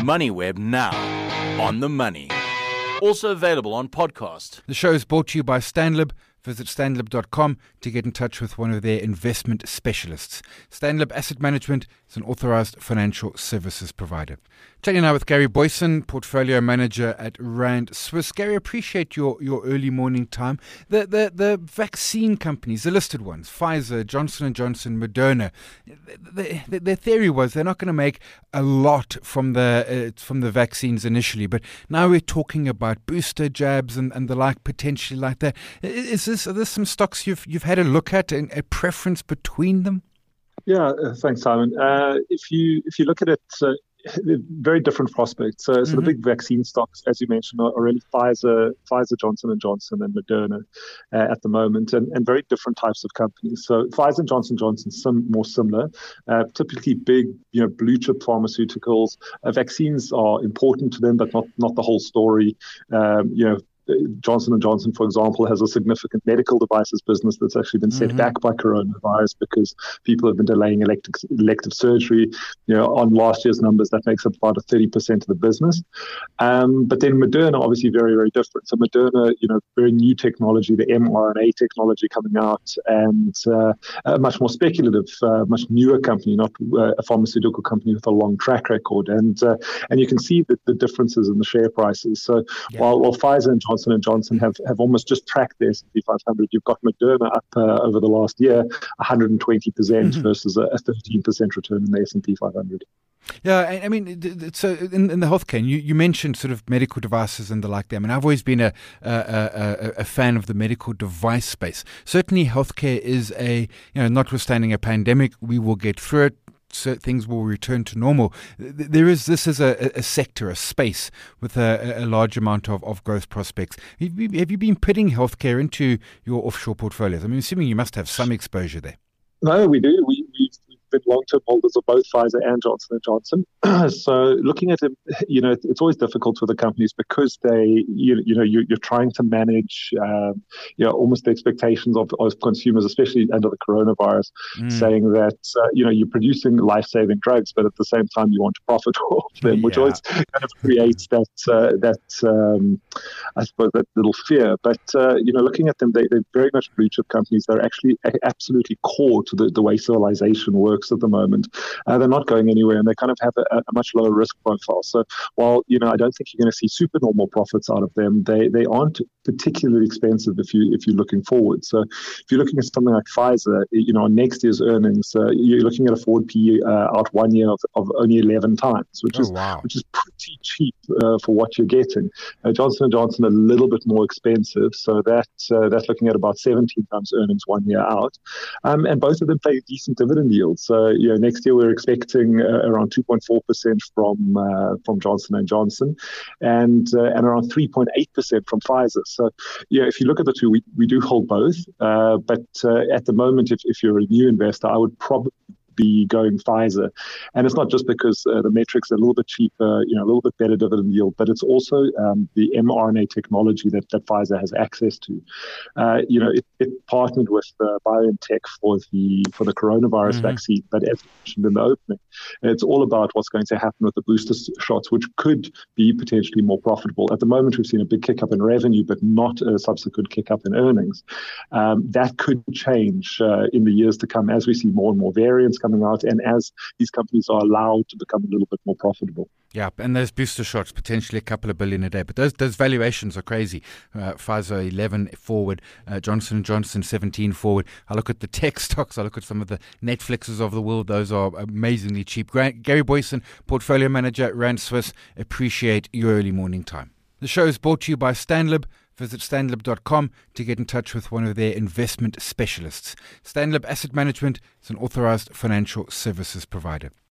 MoneyWeb now. On the money. Also available on podcast. The show is brought to you by Stanlib. Visit stanlib.com to get in touch with one of their investment specialists. Stanlib Asset Management is an authorized financial services provider. Chatting now with Gary Boyson, portfolio manager at Rand Swiss. Gary, appreciate your early morning time. The vaccine companies, the listed ones, Pfizer, Johnson & Johnson, Moderna, their theory was they're not going to make a lot from the vaccines initially, but now we're talking about booster jabs and the like, potentially like that. Are there some stocks you've had a look at and a preference between them? Yeah, thanks, Simon. If you look at it, very different prospects. So the big vaccine stocks, as you mentioned, are really Pfizer, Johnson & Johnson, and Moderna at the moment, and very different types of companies. So Pfizer and Johnson & Johnson, more similar, typically big, blue chip pharmaceuticals. Vaccines are important to them, but not the whole story. Johnson & Johnson, for example, has a significant medical devices business that's actually been set back by coronavirus because people have been delaying elective surgery. On last year's numbers, that makes up about 30% of the business. But then Moderna, obviously, very, very different. So Moderna, very new technology, the mRNA technology coming out, and a much more speculative, much newer company, not a pharmaceutical company with a long track record. And you can see the differences in the share prices. So while Pfizer and Johnson & Johnson have almost just tracked the S&P 500. You've got Moderna up over the last year, 120% versus a 13% return in the S&P 500. Yeah, I mean, so in the healthcare, you mentioned sort of medical devices and the like there. I mean, I've always been a fan of the medical device space. Certainly, healthcare is notwithstanding a pandemic, we will get through it. So things will return to normal. This is a sector, a space with a large amount of growth prospects. Have you been putting healthcare into your offshore portfolios? I mean, assuming you must have some exposure there. No, we do. We've been long-term holders of both Pfizer and Johnson & Johnson. So looking at them, it's always difficult with the companies because you're trying to manage, almost the expectations of consumers, especially under the coronavirus, saying that, you're producing life-saving drugs, but at the same time you want to profit off them, which always kind of creates that I suppose, that little fear. But, looking at them, they're very much blue chip companies. They're actually absolutely core to the way civilization works at the moment. They're not going anywhere, and they kind of have a much lower risk profile. So while I don't think you're going to see super normal profits out of them, they aren't particularly expensive if you're looking forward. So if you're looking at something like Pfizer, on next year's earnings, you're looking at a forward PE out 1 year of only 11 times, which is pretty cheap for what you're getting. Johnson & Johnson a little bit more expensive, so that's looking at about 17 times earnings 1 year out, and both of them pay decent dividend yields. So next year we're expecting around 2.4% from Johnson & Johnson, and around 3.8% from Pfizer. So if you look at the two, we do hold both, but at the moment, if you're a new investor, I would probably be going Pfizer. And it's not just because the metrics are a little bit cheaper, a little bit better dividend yield, but it's also the mRNA technology that Pfizer has access to. It partnered with BioNTech for the coronavirus vaccine, but as mentioned in the opening, it's all about what's going to happen with the booster shots, which could be potentially more profitable. At the moment, we've seen a big kick up in revenue, but not a subsequent kick up in earnings. That could change in the years to come as we see more and more variants coming out, and as these companies are allowed to become a little bit more profitable. Yeah, and those booster shots, potentially a couple of billion a day. But those valuations are crazy. Pfizer 11 forward, Johnson & Johnson 17 forward. I look at the tech stocks, I look at some of the Netflixes of the world. Those are amazingly cheap. Gary Boyson, portfolio manager at Rand Swiss. Appreciate your early morning time. The show is brought to you by Stanlib. Visit stanlib.com to get in touch with one of their investment specialists. Stanlib Asset Management is an authorized financial services provider.